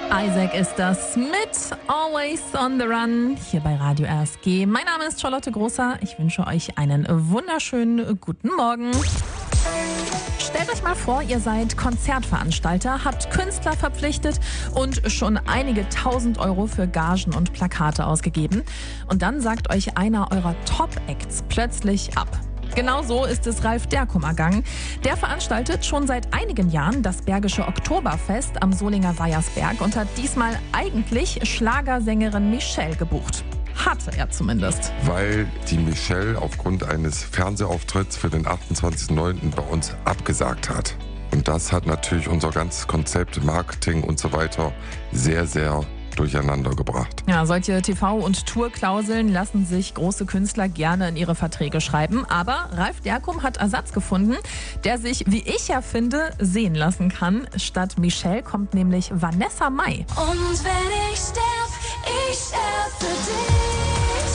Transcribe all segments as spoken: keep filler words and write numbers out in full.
Isaac ist das mit Always on the Run hier bei Radio R S G. Mein Name ist Charlotte Großer. Ich wünsche euch einen wunderschönen guten Morgen. Stellt euch mal vor, ihr seid Konzertveranstalter, habt Künstler verpflichtet und schon einige tausend Euro für Gagen und Plakate ausgegeben. Und dann sagt euch einer eurer Top-Acts plötzlich ab. Genau so ist es Ralf Derkum ergangen. Der veranstaltet schon seit einigen Jahren das Bergische Oktoberfest am Solinger Weihersberg und hat diesmal eigentlich Schlagersängerin Michelle gebucht. Hatte er zumindest. Weil die Michelle aufgrund eines Fernsehauftritts für den achtundzwanzigsten neunten bei uns abgesagt hat. Und das hat natürlich unser ganzes Konzept, Marketing und so weiter sehr, sehr durcheinander gebracht. Ja, solche T V- und Tourklauseln lassen sich große Künstler gerne in ihre Verträge schreiben. Aber Ralf Derkum hat Ersatz gefunden, der sich, wie ich ja finde, sehen lassen kann. Statt Michelle kommt nämlich Vanessa Mai. Und wenn ich sterb, ich sterb für dich.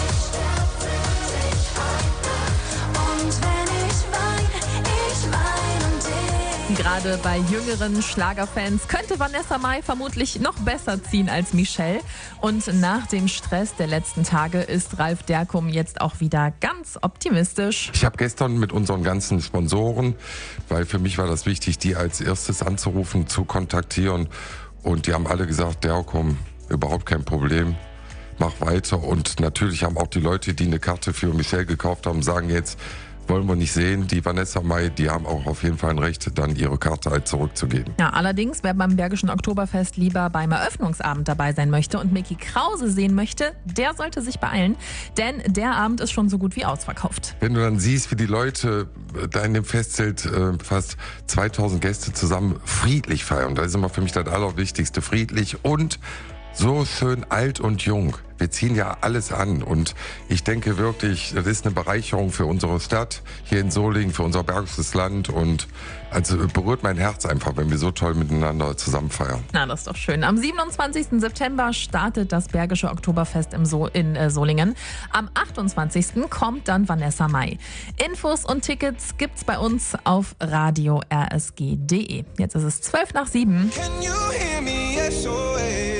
Und wenn ich wein, ich wein um dich. Gerade bei jüngeren Schlagerfans könnte Vanessa Mai vermutlich noch besser ziehen als Michelle. Und nach dem Stress der letzten Tage ist Ralf Derkum jetzt auch wieder ganz optimistisch. Ich habe gestern mit unseren ganzen Sponsoren, weil für mich war das wichtig, die als erstes anzurufen, zu kontaktieren. Und die haben alle gesagt, Derkum, überhaupt kein Problem, mach weiter. Und natürlich haben auch die Leute, die eine Karte für Michelle gekauft haben, sagen jetzt, wollen wir nicht sehen. Die Vanessa Mai, die haben auch auf jeden Fall ein Recht, dann ihre Karte halt zurückzugeben. Ja, allerdings, wer beim Bergischen Oktoberfest lieber beim Eröffnungsabend dabei sein möchte und Micky Krause sehen möchte, der sollte sich beeilen, denn der Abend ist schon so gut wie ausverkauft. Wenn du dann siehst, wie die Leute da in dem Festzelt äh, fast zweitausend Gäste zusammen friedlich feiern, das ist immer für mich das Allerwichtigste, friedlich und so schön alt und jung. Wir ziehen ja alles an und ich denke wirklich, das ist eine Bereicherung für unsere Stadt hier in Solingen, für unser bergisches Land und also berührt mein Herz einfach, wenn wir so toll miteinander zusammen feiern. Na, das ist doch schön. Am siebenundzwanzigsten September startet das Bergische Oktoberfest im so in äh, Solingen. Am achtundzwanzigsten kommt dann Vanessa Mai. Infos und Tickets gibt's bei uns auf radio r s g punkt d e. Jetzt ist es zwölf nach sieben. Can you hear me? S O S.